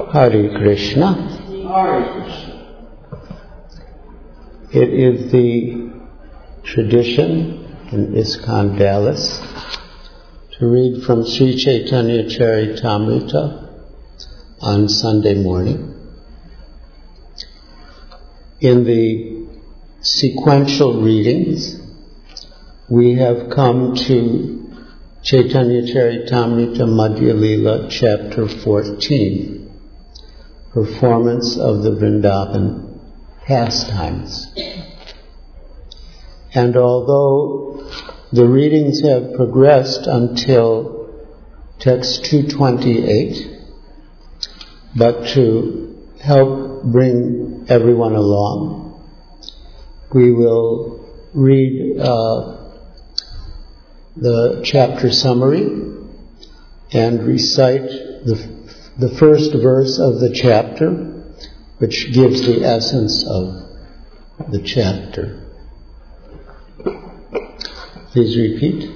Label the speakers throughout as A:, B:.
A: Hare Krishna.
B: Hare Krishna.
A: It is the tradition in ISKCON Dallas to read from Sri Chaitanya Charitamrita on Sunday morning. In the sequential readings, we have come to Chaitanya Charitamrita Madhya Lila, chapter 14. Performance of the Vrindavan pastimes. And although the readings have progressed until text 228, but to help bring everyone along, we will read the chapter summary and recite the first verse of the chapter, which gives the essence of the chapter. Please repeat.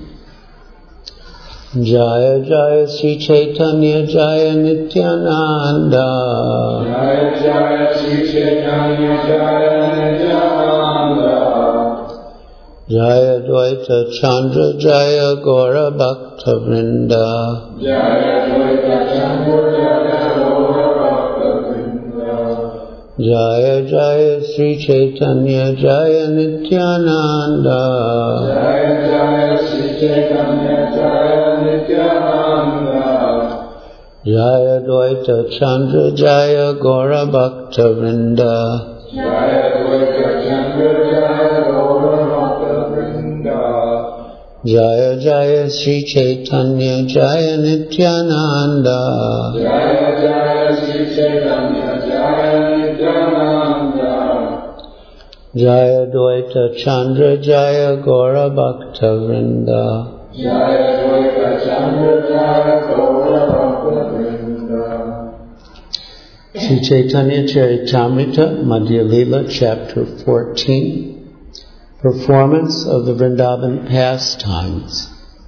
A: Jaya Jaya Sri Chaitanya Jaya Nityananda.
B: Jaya Jaya Sri Chaitanya Jaya Nityananda.
A: Jaya Dvaita Chandra Jaya Gaura Bhakta Vrinda.
B: Jaya Dvaita Chandra Jaya Gaura Bhakta Vrinda.
A: Jaya Jaya Sri Chaitanya Jaya Nityananda.
B: Jaya Jaya Sri Chaitanya Jaya Nityananda.
A: Jaya Dvaita Chandra Jaya Gaura Bhakta Vrinda.
B: Jaya Dvaita Chandra Jaya Gaura Bhakta Vrinda.
A: Jaya Jaya Sri Chaitanya Jaya Nityananda.
B: Jaya Jaya Sri Chaitanya Jaya Nityananda.
A: Jaya Dvaita Chandra Jaya Gaura Bhakta Vrinda.
B: Jaya Dvaita Chandra Jaya Gaura Bhakta Vrinda.
A: Sri Chaitanya Charitamrita Madhya Lila, chapter 14. Performance of the Vrindavan pastimes.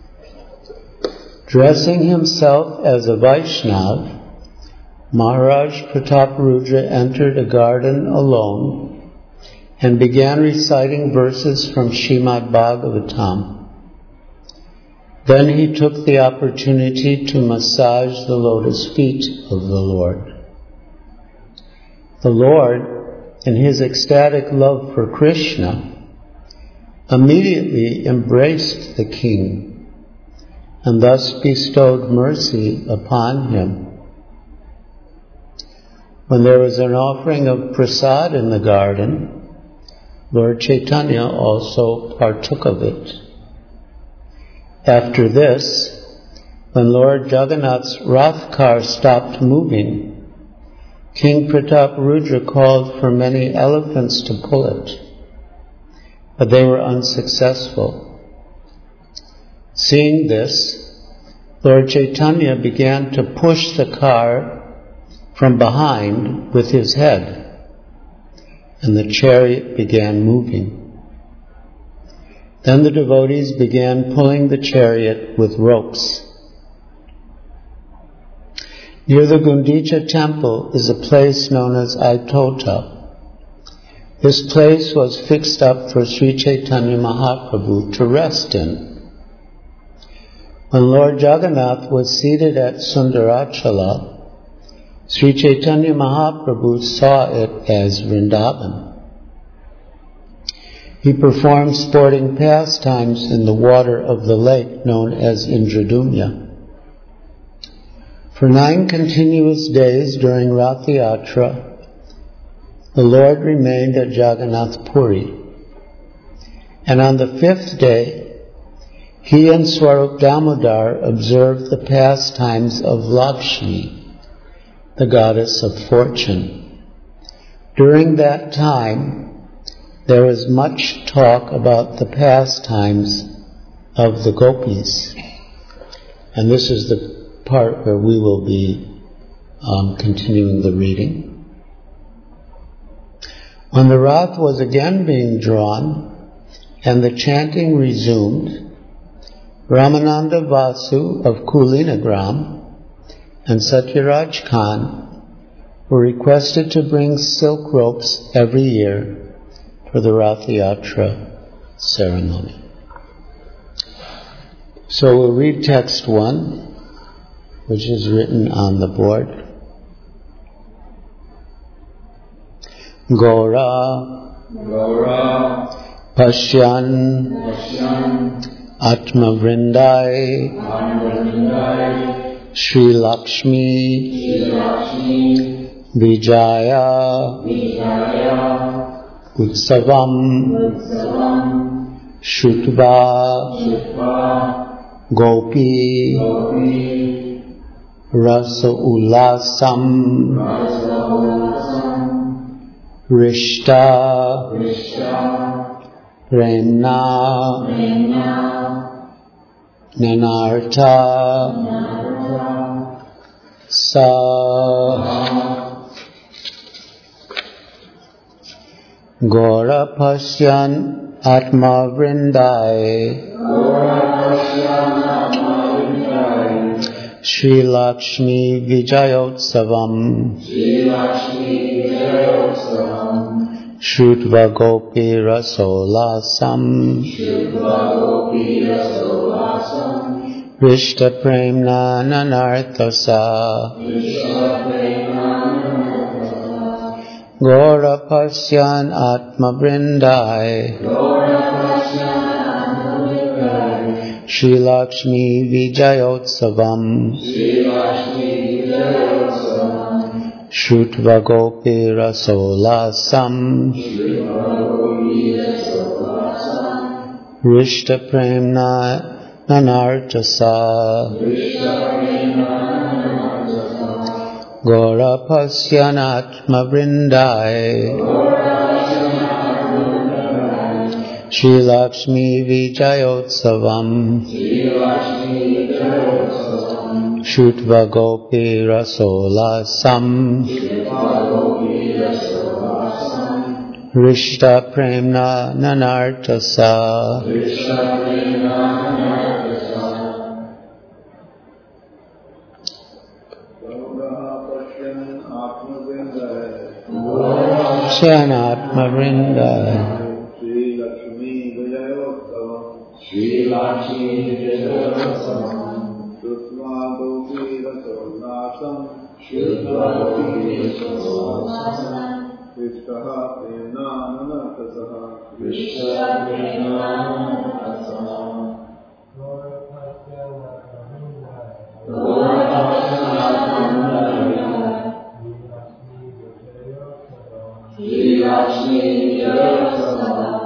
A: Dressing himself as a Vaishnav, Maharaj Prataparudra entered a garden alone and began reciting verses from Srimad Bhagavatam. Then he took the opportunity to massage the lotus feet of the Lord. The Lord, in his ecstatic love for Krishna, immediately embraced the king and thus bestowed mercy upon him. When there was an offering of prasad in the garden, Lord Chaitanya also partook of it. After this, when Lord Jagannath's Rath car stopped moving, King Prataparudra called for many elephants to pull it, but they were unsuccessful. Seeing this, Lord Chaitanya began to push the car from behind with his head, and the chariot began moving. Then the devotees began pulling the chariot with ropes. Near the Gundicha temple is a place known as Aitota. This place was fixed up for Sri Chaitanya Mahaprabhu to rest in. When Lord Jagannath was seated at Sundarachala, Sri Chaitanya Mahaprabhu saw it as Vrindavan. He performed sporting pastimes in the water of the lake known as Indradumya. For 9 continuous days during Rath Yatra, the Lord remained at Jagannath Puri. And on the 5th day, he and Swarup Damodar observed the pastimes of Lakshmi, the goddess of fortune. During that time, there was much talk about the pastimes of the gopis. And this is the part where we will be continuing the reading. When the Rath was again being drawn and the chanting resumed, Ramananda Vasu of Kulinagram and Satyaraj Khan were requested to bring silk ropes every year for the Rath Yatra ceremony. So we'll read text 1, which is written on the board. Gora Pashyan Atma Vrindai Shri Lakshmi Vijaya Utsavam Shutva Gopi Rasa Ulasam Rishta Premna Nanartha Sa Gora Pashyan Atma Vrindai Shri Lakshmi Vijayotsavam Shrutva Gopi Rasolasam Rishta Premna Nanarthasa Gora Pashyan Atma Vrindai Shri Lakshmi Vijayotsavam Shrutva Gopi Rasolasam Rishta Premna Nanarthasa Gora Pashyan Atma Vrindai Shri Lakshmi Vijayotsavam Shrutva Gopi Rasolasam Rishta Premna Nanarthasa Atma Vrindai
B: Shri Lakshmi Vijayotsavam Shrutva Gopi Rasolasam Shrutva Gopi Rasolasam Rishta Premna Nanarthasa Rishta Premna Nanarthasa Shri Lakshmi Vijayotsavam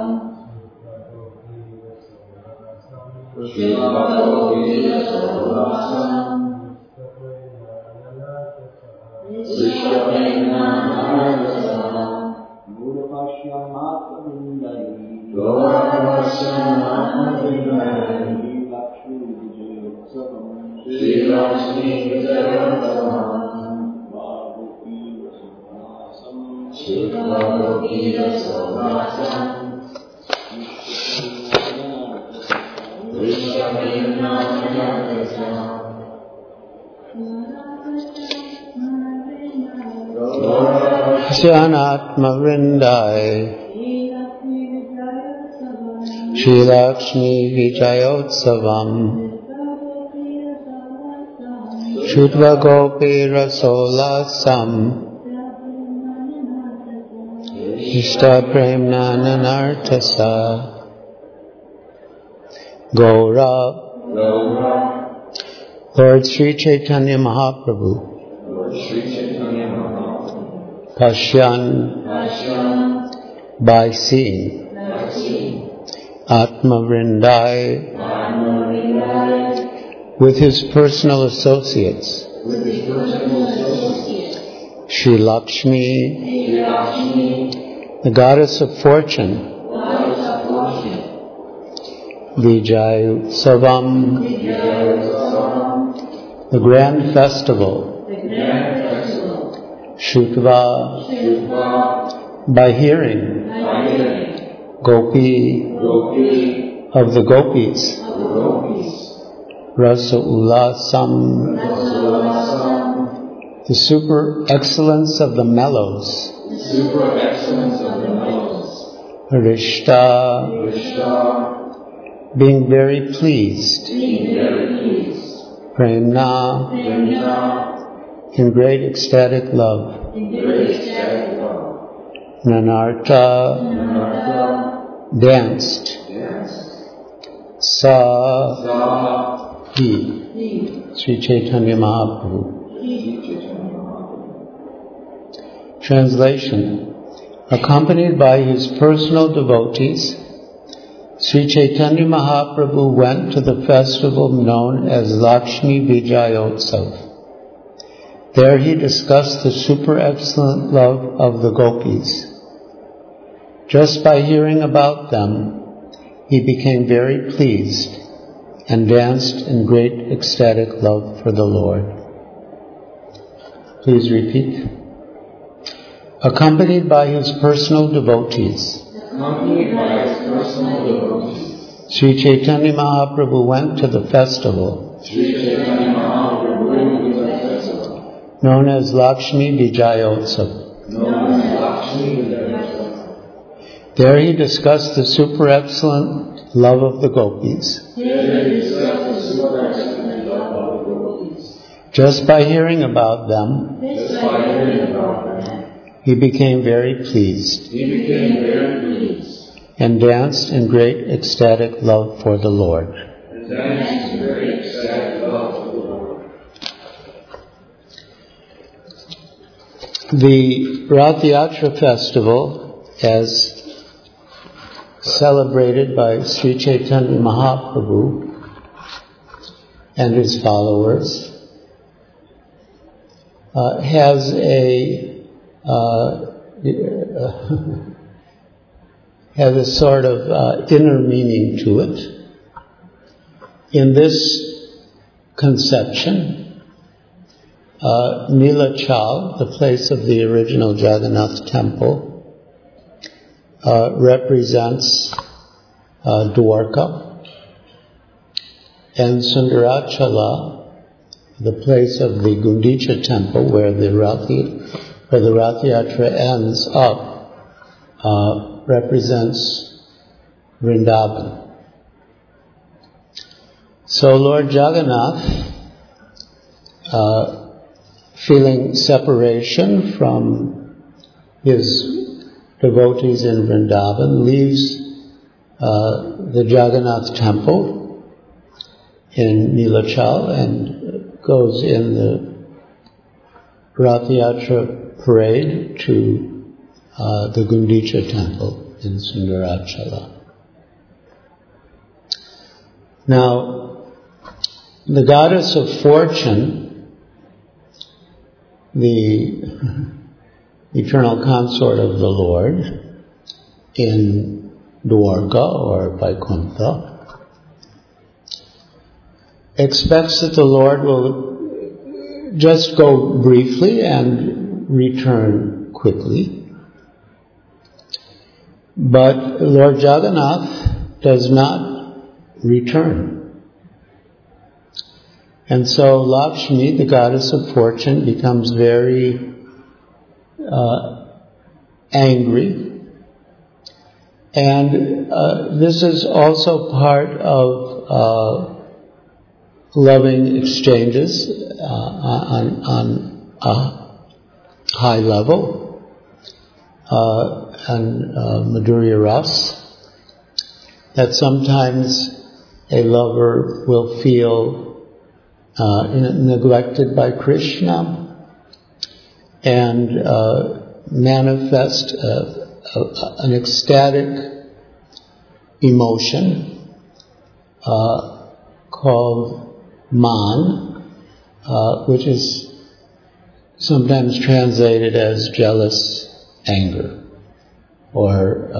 B: Shrutva Gopi Rasolasam Rishta Premna Nanarthasa Gora Pashyan Atma Vrindai Shri Lakshmi Vijayotsavam Shrutva Gopi Rasolasam Rishta Premna Nanarthasa
A: Pashyan Atma Vrindai Shri Lakshmi Vijayotsavam Shrutva Gopi Rasolasam Rishta Premna Nanarthasa Gaura Lord Sri Chaitanya Mahaprabhu Pashyan by seeing Atma Vrindai with his personal associates Shri Lakshmi, the goddess of fortune, Vijayotsavam, the grand festival, Shrutva, by hearing, Gopi, of the gopis, Rasa Ulasam, the super excellence of the mellows,
B: the super excellence of the mellows,
A: Rishta,
B: Rishta,
A: being very pleased,
B: being very pleased,
A: Premna,
B: Premna,
A: in great ecstatic love,
B: in great ecstatic love,
A: Nanarta,
B: Nanarta,
A: danced,
B: danced,
A: Sa,
B: Sa,
A: he,
B: he,
A: Sri Chaitanya Mahaprabhu.
B: he, Chaitanya Mahaprabhu.
A: Translation. Accompanied by his personal devotees, Sri Chaitanya Mahaprabhu went to the festival known as Lakshmi Vijayotsav. There he discussed the super excellent love of the gopis. Just by hearing about them, he became very pleased and danced in great ecstatic love for the Lord. Please repeat. Accompanied by his personal devotees,
B: Accompanied by his personal devotees,
A: Sri Chaitanya Mahaprabhu went to the festival
B: Sri Chaitanya Mahaprabhu went to the festival
A: known as Lakshmi Vijayotsav.
B: known as Lakshmi Vijayotsav.
A: There he discussed the super excellent love of the gopis.
B: There he discussed the super excellent love of the gopis.
A: Just by hearing about them,
B: Just by hearing about them,
A: he became very pleased
B: he became very pleased
A: and danced in great ecstatic love for the Lord.
B: and danced in very ecstatic love for the Lord.
A: The Rath Yatra festival, as celebrated by Sri Chaitanya Mahaprabhu and his followers, has a sort of inner meaning to it. In this conception, Nilachal, the place of the original Jagannath temple, represents Dwarka, and Sundarachala, the place of the Gundicha temple where the Rath Yatra ends up, represents Vrindavan. So Lord Jagannath, feeling separation from his devotees in Vrindavan, leaves the Jagannath temple in Nilachal and goes in the Rath Yatra parade to the Gundicha temple in Sundarachala. Now, the goddess of fortune, the eternal consort of the Lord in Dwarka or Vaikuntha, expects that the Lord will just go briefly and return quickly. But Lord Jagannath does not return. And so Lakshmi, the goddess of fortune, becomes very angry. And this is also part of loving exchanges on a high level, and Madhurya Ras, that sometimes a lover will feel neglected by Krishna and manifest an ecstatic emotion called man, which is sometimes translated as jealous anger, or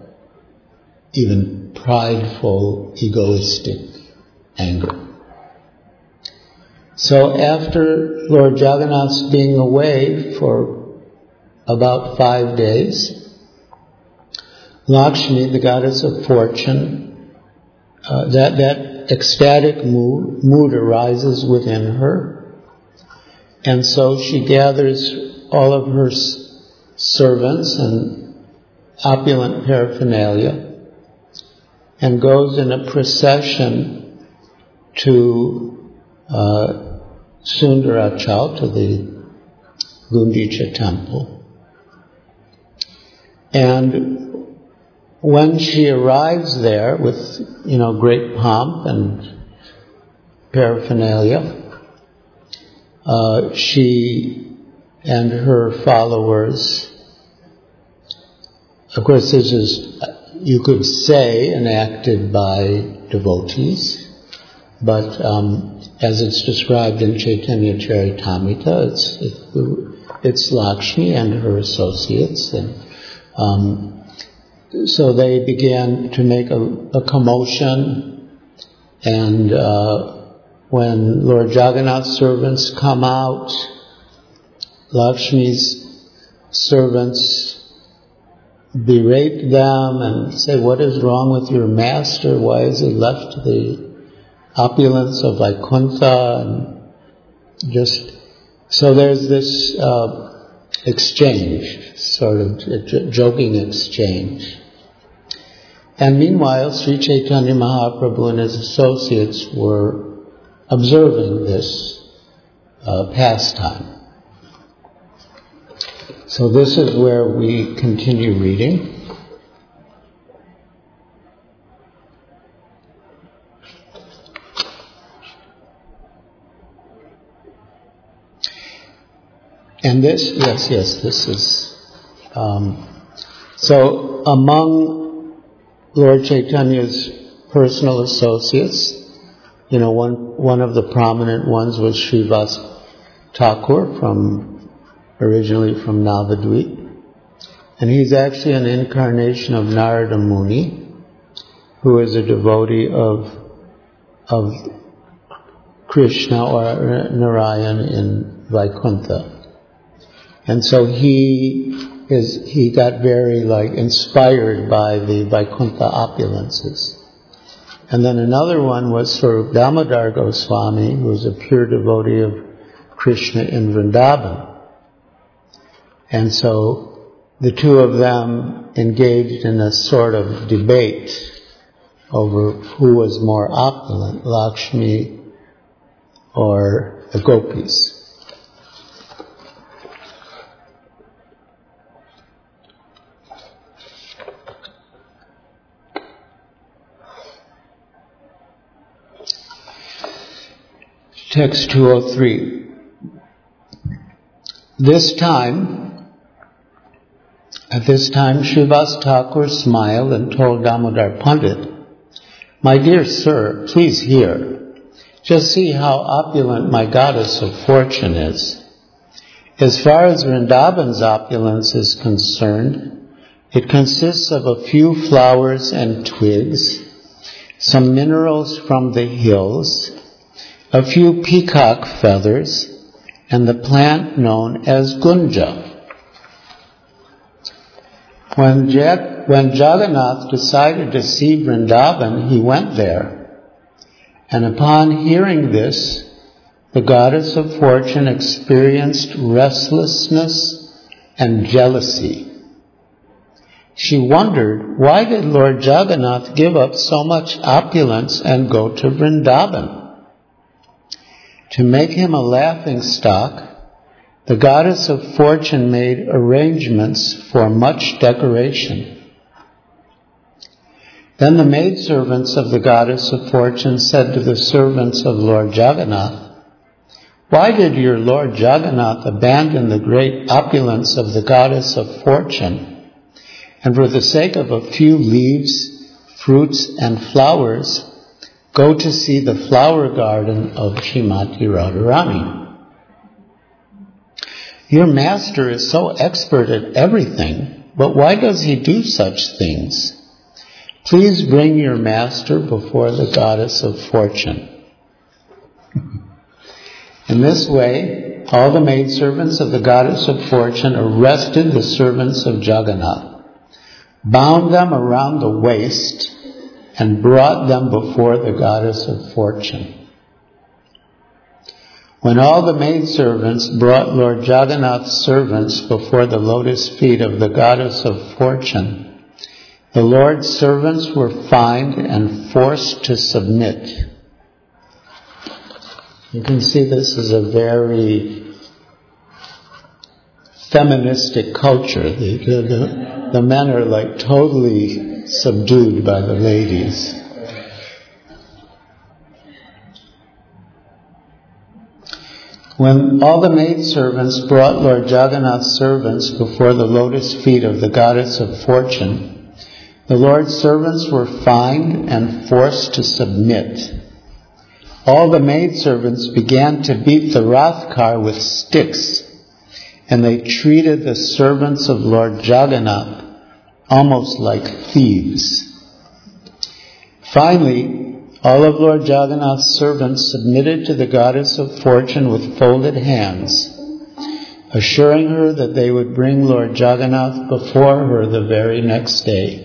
A: even prideful, egoistic anger. So after Lord Jagannath's being away for about 5 days, Lakshmi, the goddess of fortune, that ecstatic mood arises within her, And so she gathers all of her servants and opulent paraphernalia and goes in a procession to Sundarachal, to the Gundicha temple. And when she arrives there with, great pomp and paraphernalia, she and her followers, of course this is, you could say, enacted by devotees, but as it's described in Chaitanya Charitamrita, it's Lakshmi and her associates, and so they began to make a commotion, and when Lord Jagannath's servants come out, Lakshmi's servants berate them and say, "What is wrong with your master? Why has he left the opulence of Vaikuntha?" And so there's this exchange, sort of joking exchange. And meanwhile, Sri Chaitanya Mahaprabhu and his associates were observing this pastime. So this is where we continue reading. And this is... so among Lord Chaitanya's personal associates, one of the prominent ones was Srivas Thakur, originally from Navadvip. And he's actually an incarnation of Narada Muni, who is a devotee of Krishna or Narayan in Vaikuntha. And so he got very inspired by the Vaikuntha opulences. And then another one was Swarup Damodar Goswami, who was a pure devotee of Krishna in Vrindavan. And so the two of them engaged in a sort of debate over who was more opulent, Lakshmi or the gopis. Text 203. At this time, Srivas Thakur smiled and told Damodar Pandit, "My dear sir, please hear. Just see how opulent my goddess of fortune is. As far as Vrindavan's opulence is concerned, it consists of a few flowers and twigs, some minerals from the hills, a few peacock feathers, and the plant known as gunja." When Jagannath decided to see Vrindavan, he went there. And upon hearing this, the goddess of fortune experienced restlessness and jealousy. She wondered, why did Lord Jagannath give up so much opulence and go to Vrindavan? To make him a laughingstock, the goddess of fortune made arrangements for much decoration. Then the maidservants of the goddess of fortune said to the servants of Lord Jagannath, "Why did your Lord Jagannath abandon the great opulence of the goddess of fortune, and for the sake of a few leaves, fruits, and flowers, go to see the flower garden of Srimati Radharani? Your master is so expert at everything, but why does he do such things? Please bring your master before the goddess of fortune." In this way, all the maidservants of the goddess of fortune arrested the servants of Jagannath, bound them around the waist, and brought them before the goddess of fortune. When all the maidservants brought Lord Jagannath's servants before the lotus feet of the goddess of fortune, the Lord's servants were fined and forced to submit. You can see this is a very feministic culture. The men are like totally subdued by the ladies. When all the maidservants brought Lord Jagannath's servants before the lotus feet of the goddess of fortune, the Lord's servants were fined and forced to submit. All the maidservants began to beat the Rath car with sticks, and they treated the servants of Lord Jagannath almost like thieves. Finally, all of Lord Jagannath's servants submitted to the goddess of fortune with folded hands, assuring her that they would bring Lord Jagannath before her the very next day.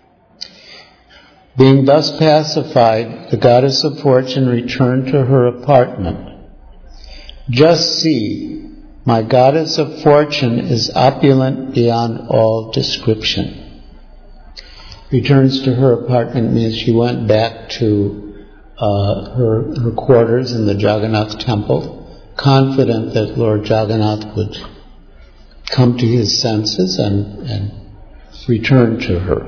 A: Being thus pacified, the goddess of fortune returned to her apartment. "Just see, my goddess of fortune is opulent beyond all description." Returns to her apartment means she went back to her quarters in the Jagannath temple, confident that Lord Jagannath would come to his senses and return to her.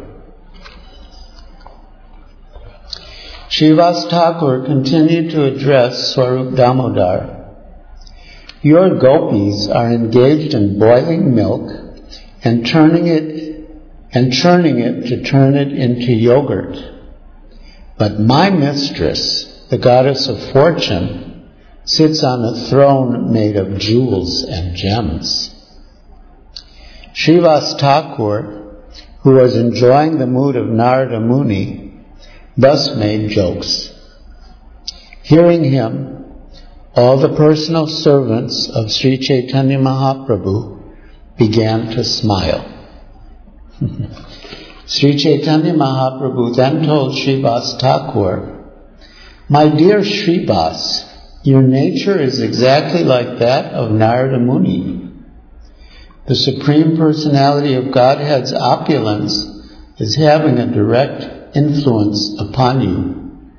A: Srivas Thakur continued to address Swarup Damodar. "Your gopis are engaged in boiling milk and churning it to turn it into yogurt. But my mistress, the goddess of fortune, sits on a throne made of jewels and gems." Srivas Thakur, who was enjoying the mood of Narada Muni, thus made jokes. Hearing him, all the personal servants of Sri Chaitanya Mahaprabhu began to smile. Sri Chaitanya Mahaprabhu then told Srivas Thakur, "My dear Srivas, your nature is exactly like that of Narada Muni. The Supreme Personality of Godhead's opulence is having a direct influence upon you.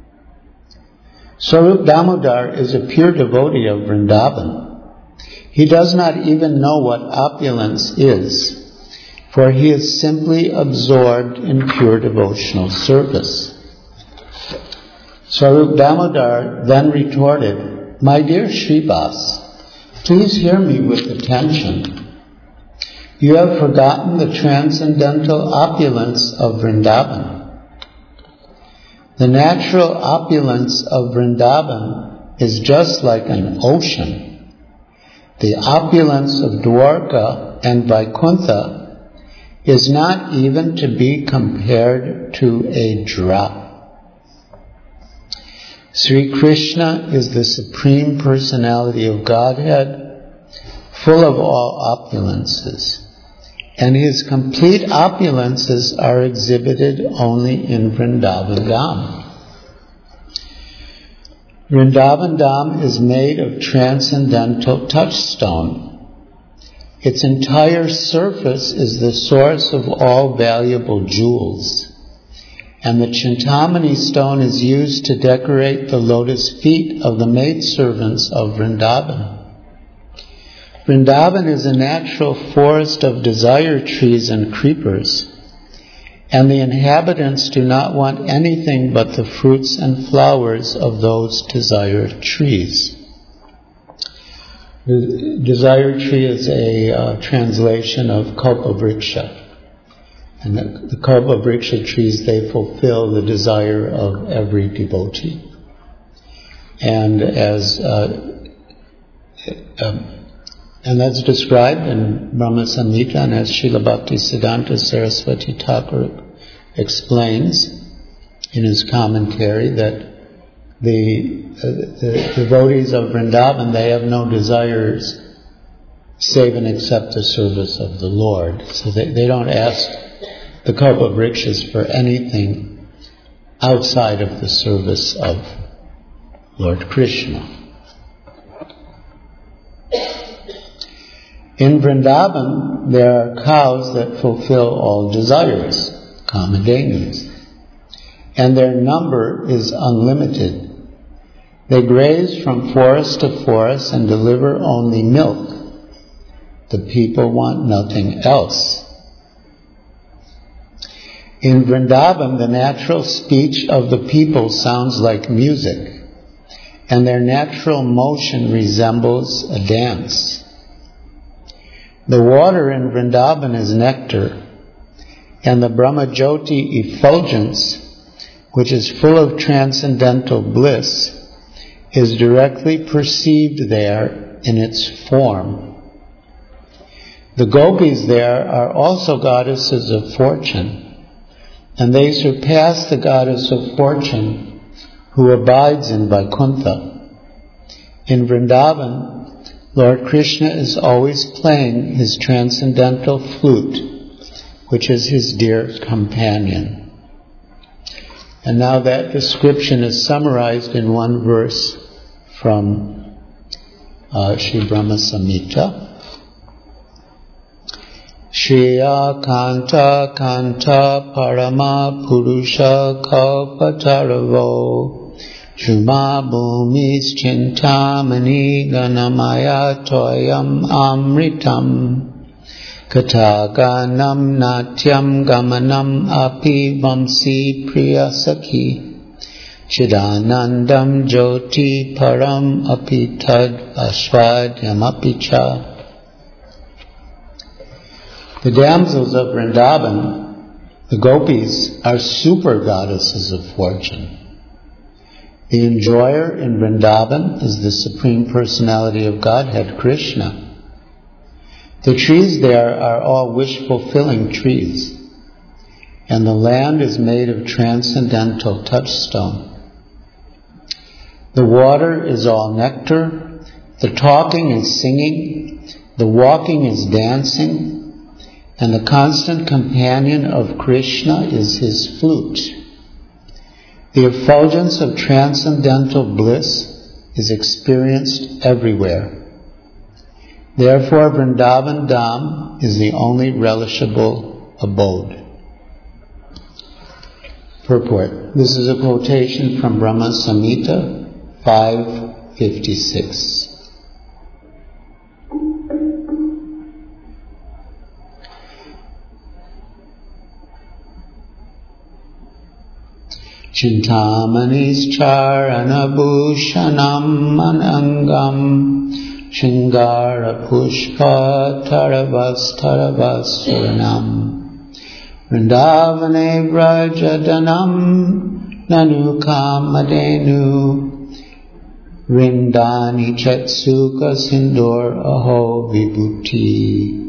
A: Swarup Damodar is a pure devotee of Vrindavan. He does not even know what opulence is, for he is simply absorbed in pure devotional service." Swarup Damodar then retorted, "My dear Srivas, please hear me with attention. You have forgotten the transcendental opulence of Vrindavan. The natural opulence of Vrindavan is just like an ocean. The opulence of Dwarka and Vaikuntha is not even to be compared to a drop. Sri Krishna is the Supreme Personality of Godhead, full of all opulences, and his complete opulences are exhibited only in Vrindavan Dham. Vrindavan Dham is made of transcendental touchstone. Its entire surface is the source of all valuable jewels, and the Chintamani stone is used to decorate the lotus feet of the maidservants of Vrindavan. Vrindavan is a natural forest of desire trees and creepers, and the inhabitants do not want anything but the fruits and flowers of those desired trees. The desire tree is a translation of Kalpavriksha. And the Kalpavriksha trees, they fulfill the desire of every devotee. And that's described in Brahma Samhita, and as Srila Bhaktisiddhanta Saraswati Thakur explains in his commentary, that the devotees of Vrindavan, they have no desires save and except the service of the Lord. So they don't ask the Kalpavrikshas for anything outside of the service of Lord Krishna. In Vrindavan, there are cows that fulfill all desires, Kamadhenus, and their number is unlimited. They graze from forest to forest and deliver only milk. The people want nothing else. In Vrindavan, the natural speech of the people sounds like music, and their natural motion resembles a dance. The water in Vrindavan is nectar, and the Brahmajyoti effulgence, which is full of transcendental bliss, is directly perceived there in its form. The gopis there are also goddesses of fortune, and they surpass the goddess of fortune who abides in Vaikuntha. In Vrindavan, Lord Krishna is always playing his transcendental flute, which is his dear companion. And now that description is summarized in one verse from Sri Brahma Samhita. Shriya Kanta Kanta Parama Purusha Kalpataravo Juma Bhumis Chintamani Ganamaya Toyam Amritam Kataganam Natyam Gamanam Api Vamsi Priyasaki Chidanandam Jyoti Param Apitad Ashwadhyam Apicha. The damsels of Vrindavan, the gopis, are super goddesses of fortune. The enjoyer in Vrindavan is the Supreme Personality of Godhead, Krishna. The trees there are all wish-fulfilling trees, and the land is made of transcendental touchstone. The water is all nectar, the talking is singing, the walking is dancing, and the constant companion of Krishna is his flute. The effulgence of transcendental bliss is experienced everywhere. Therefore, Vrindavan Dham is the only relishable abode. Purport. This is a quotation from Brahma Samhita 5:56. Chintamani's charana bhushanam anangam shingara pushpa taravas suranam Vrindavane vrajadanam nanu kamadenu Vrindani chetsuka sindur aho vibhuti.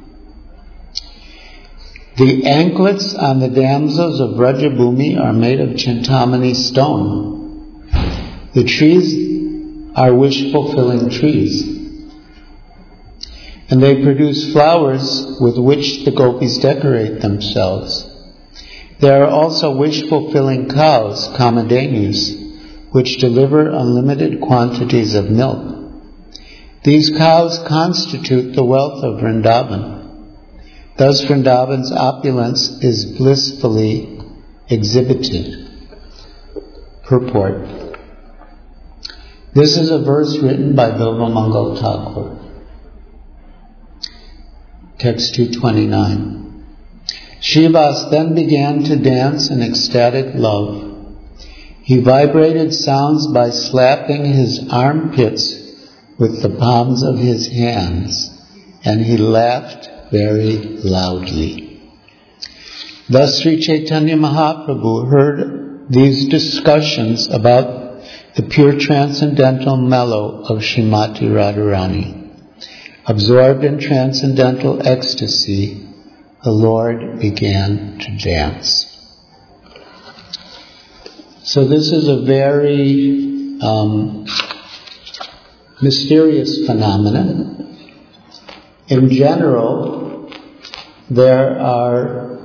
A: The anklets on the damsels of Vrajabhumi are made of Chintamani stone. The trees are wish-fulfilling trees, and they produce flowers with which the gopis decorate themselves. There are also wish-fulfilling cows, Kamadhenus, which deliver unlimited quantities of milk. These cows constitute the wealth of Vrindavan. Thus Vrindavan's opulence is blissfully exhibited. Purport. This is a verse written by Bilvamangal Thakur. Text 229. Srivas then began to dance in ecstatic love. He vibrated sounds by slapping his armpits with the palms of his hands, and he laughed very loudly. Thus Sri Chaitanya Mahaprabhu heard these discussions about the pure transcendental mellow of Srimati Radharani. Absorbed in transcendental ecstasy, the Lord began to dance. So this is a very mysterious phenomenon. In general, there are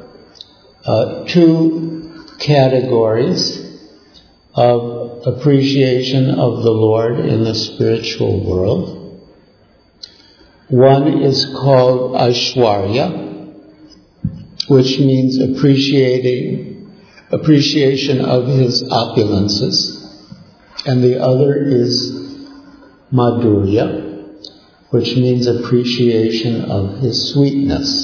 A: two categories of appreciation of the Lord in the spiritual world. One is called Aishwarya, which means appreciation of his opulences. And the other is Madhurya, which means appreciation of his sweetness.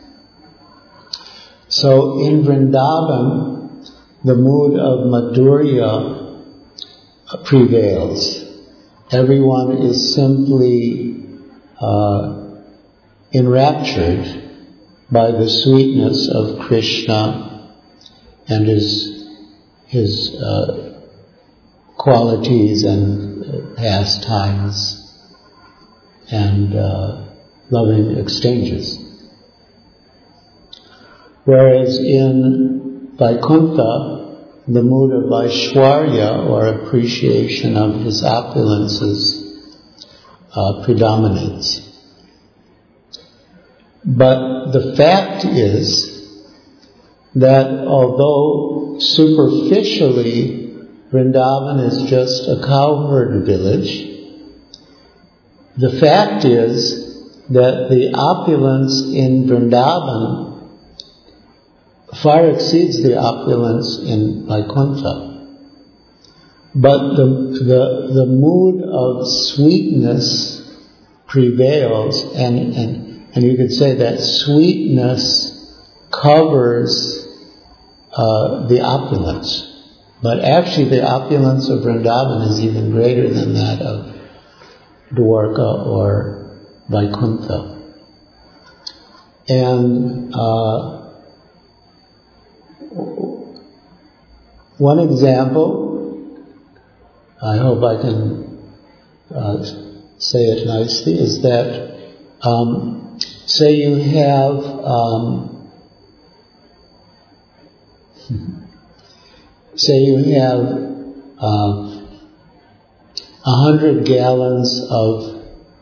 A: So in Vrindavan, the mood of Madhurya prevails. Everyone is simply enraptured by the sweetness of Krishna and his qualities and pastimes and loving exchanges. Whereas in Vaikuntha, the mood of Aishwarya, or appreciation of his opulences, predominates. But the fact is that although superficially Vrindavan is just a cowherd village, the fact is that the opulence in Vrindavan far exceeds the opulence in Vaikuntha. But the mood of sweetness prevails, and you could say that sweetness covers the opulence. But actually the opulence of Vrindavan is even greater than that of Dwarka or Vaikuntha. And one example, I hope I can say it nicely, is that say you have 100 gallons of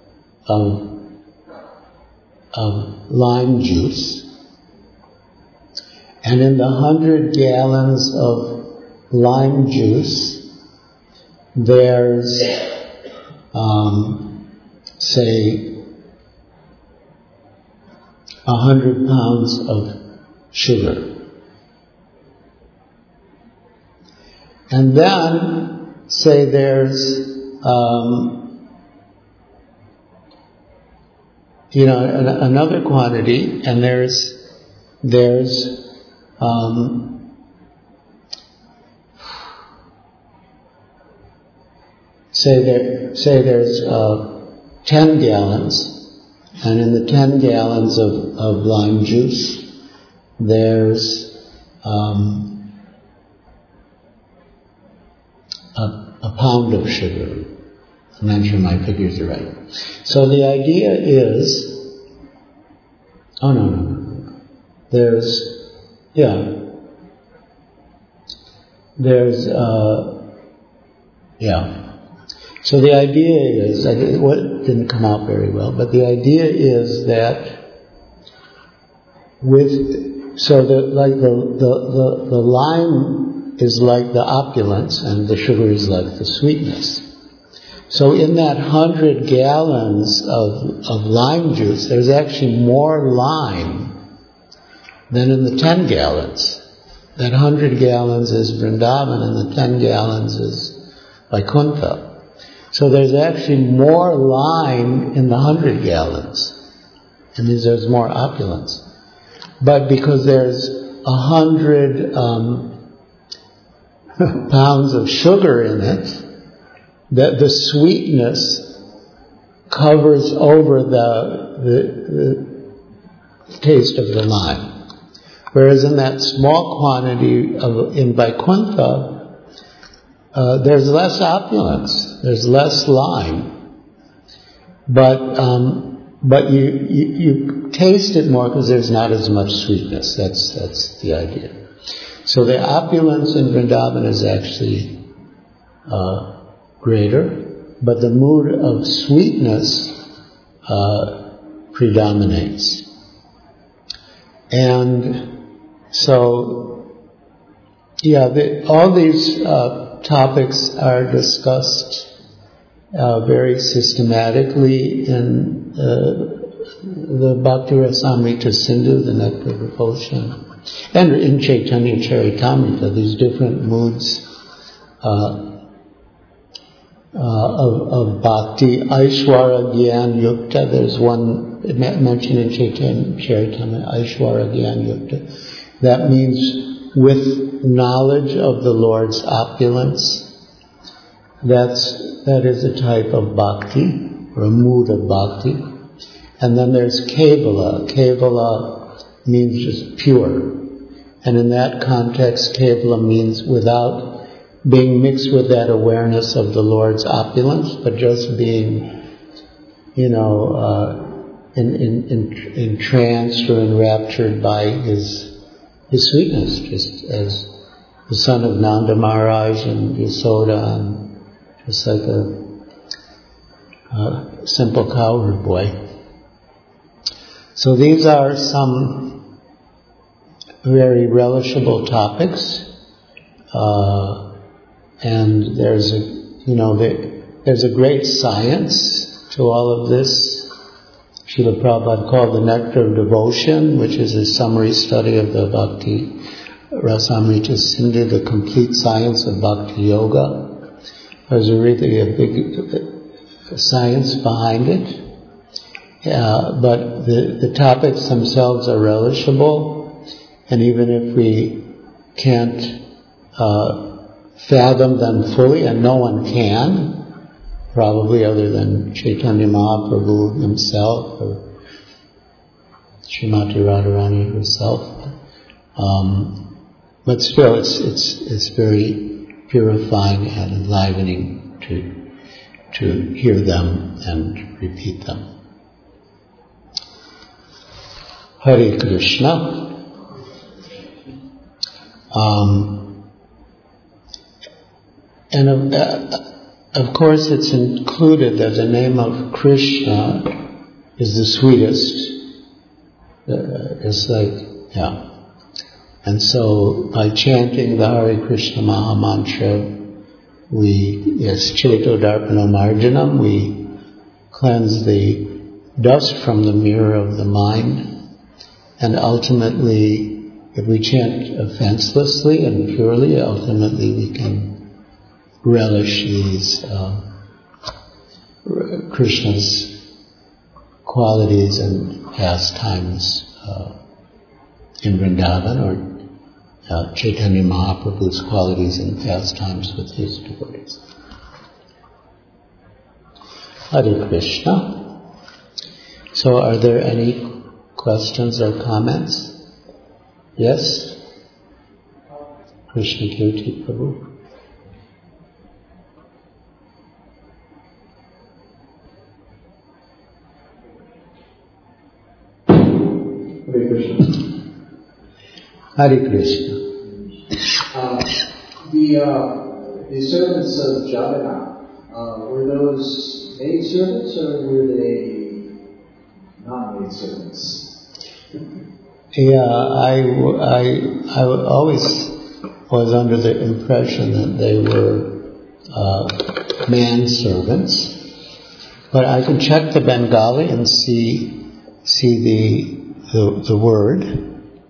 A: lime juice, and in the 100 gallons of lime juice there's say 100 pounds of sugar. And then, say there's, another quantity, and there's say there's 10 gallons, and in the 10 gallons of lime juice, there's a pound of sugar. I'm not sure my figures are right. So the idea is, So the idea is, it didn't come out very well, but the idea is that the lime is like the opulence and the sugar is like the sweetness. So in that 100 gallons of lime juice, there's actually more lime than in the 10 gallons. That 100 gallons is Vrindavan and the 10 gallons is Vaikuntha. So there's actually more lime in the 100 gallons. It means there's more opulence. But because there's 100 pounds of sugar in it, that the sweetness covers over the taste of the lime. Whereas in that small quantity in Vaikuntha, there's less opulence, there's less lime, but you taste it more because there's not as much sweetness. That's the idea. So the opulence in Vrindavan is actually greater, but the mood of sweetness predominates. And so, all these topics are discussed very systematically in the Bhakti Rasamrita Sindhu, the Nectar of Devotion, and in Chaitanya Charitamrita, these different moods of bhakti. Aishwara Gyan Yukta, there's one mentioned in Chaitanya Charitamrita, Aishwara Gyan Yukta. That means with knowledge of the Lord's opulence. That is a type of bhakti, or a mood of bhakti. And then there's Kevala. Kevala means just pure. And in that context, Kevala means without being mixed with that awareness of the Lord's opulence, but just being, entranced or enraptured by His sweetness, just as the son of Nanda Maharaj and Yasoda, and just like a simple cowherd boy. So these are some very relishable topics, and there's a great science to all of this. Srila Prabhupada called the Nectar of Devotion, which is a summary study of the Bhakti Rasamrita Sindhu, the complete science of Bhakti Yoga. There's really a big science behind it. But the topics themselves are relishable, and even if we can't fathom them fully, and no one can, probably other than Chaitanya Mahaprabhu himself or Srimati Radharani herself, but still it's very purifying and enlivening to hear them and repeat them. Hare Krishna. And of course it's included that the name of Krishna is the sweetest. It's like, yeah. And so by chanting the Hare Krishna Maha Mantra, as Cheto Darpano Marjanam, we cleanse the dust from the mirror of the mind. And ultimately, if we chant offenselessly and purely, ultimately we can relish these Krishna's qualities and pastimes in Vrindavan, or Chaitanya Mahaprabhu's qualities and pastimes with his devotees. Hare Krishna. So are there any questions or comments? Yes? Krishna Kirti Prabhu.
B: Hare Krishna.
A: Hare Krishna.
B: The servants of Jagannath, were those maid servants or were they non-maid servants?
A: Yeah, I always was under the impression that they were manservants, but I can check the Bengali and see the word.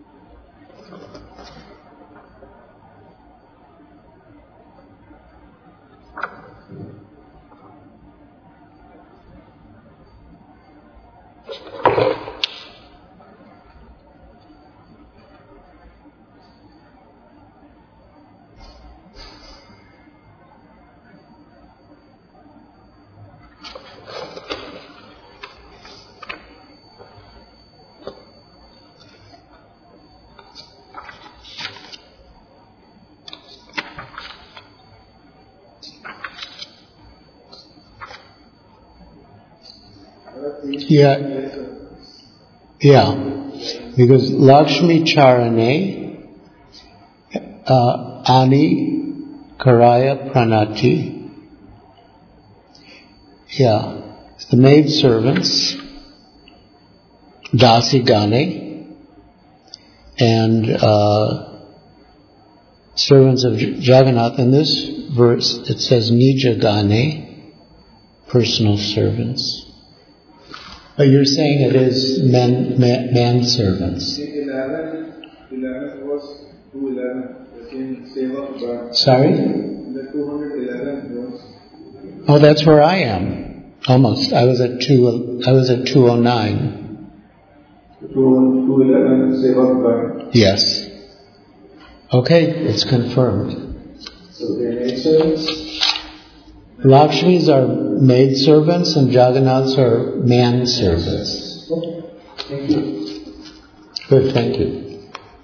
A: Yeah, because Lakshmi Charane Ani Karaya Pranati. Yeah, it's the maid servants, Dasi Gane, and servants of Jagannath. In this verse, it says Nija Gane, personal servants. But you're saying it is manservants.
B: 11 was 211. The same Seva Bharat.
A: Sorry?
B: The 211 was.
A: Oh, that's where I am. Almost. I was at 209.
B: 211 Seva Bharat.
A: Yes. Okay, it's confirmed.
B: So the nature.
A: Lakshmis are maid servants and Jagannaths are man servants.
B: Thank you.
A: Good, thank you.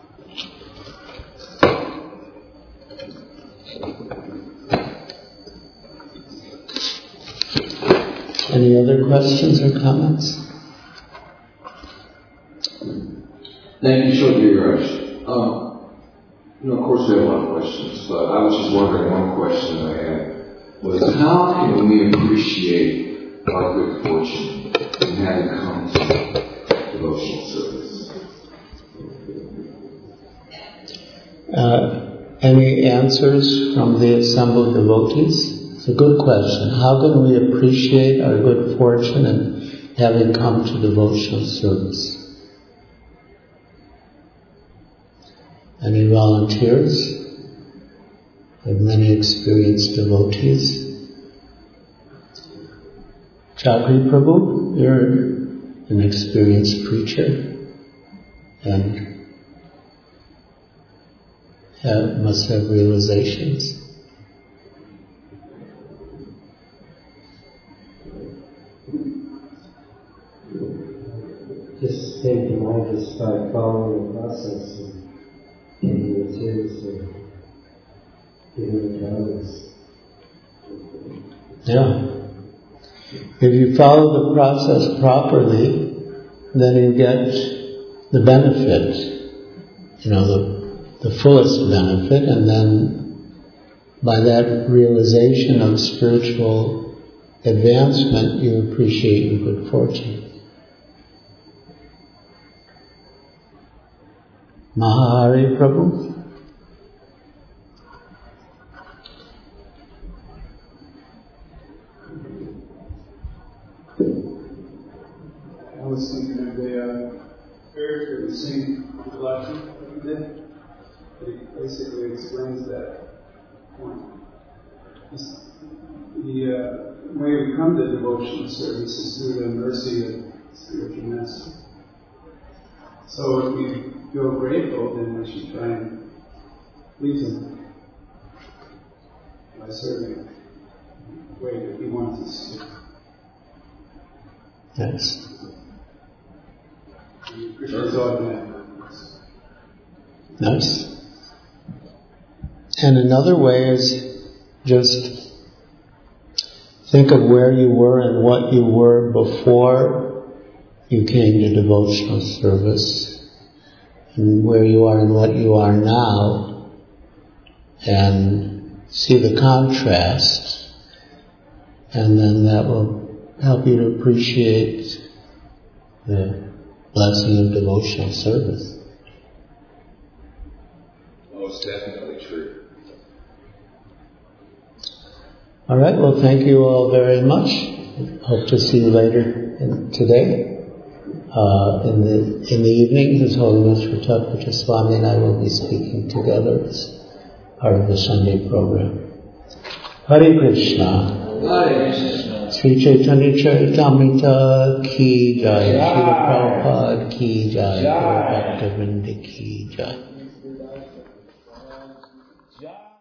A: Any other questions or comments?
C: Thank you, Shri Raj. Of course we have a lot of questions, but I was just wondering, one question I had was, how can we appreciate our good fortune in having come to devotional service?
A: Any answers from the assembled devotees? It's a good question. How can we appreciate our good fortune in having come to devotional service? Any volunteers? Have many experienced devotees. Chakri Prabhu, you're an experienced preacher and must have realizations.
D: Just thinking, I just by following the process and taking it seriously.
A: Yeah. If you follow the process properly, then you get the benefit, the fullest benefit, and then by that realization of spiritual advancement, you appreciate your good fortune. Mahahari Prabhu?
E: I was thinking of the character of the same collection that we did. It basically explains that point. The way we come to devotional service is through the mercy of spiritual master. So if we feel grateful, then we should try and please him by serving the way that he wants us to.
A: Yes. Nice. And another way is just think of where you were and what you were before you came to devotional service, and where you are and what you are now, and see the contrast, and then that will help you to appreciate the blessing of devotional service.
C: Most definitely true.
A: All right, well, thank you all very much. Hope to see you later today. In the evening, His Holiness Ratapacha Swami and I will be speaking together as part of the Sunday program. Hare Krishna.
C: Hare Krishna.
A: Sri Chaitanya Charitamrita ki jai, Srila Prabhupada ki jai, Bhaktivinoda ki jai.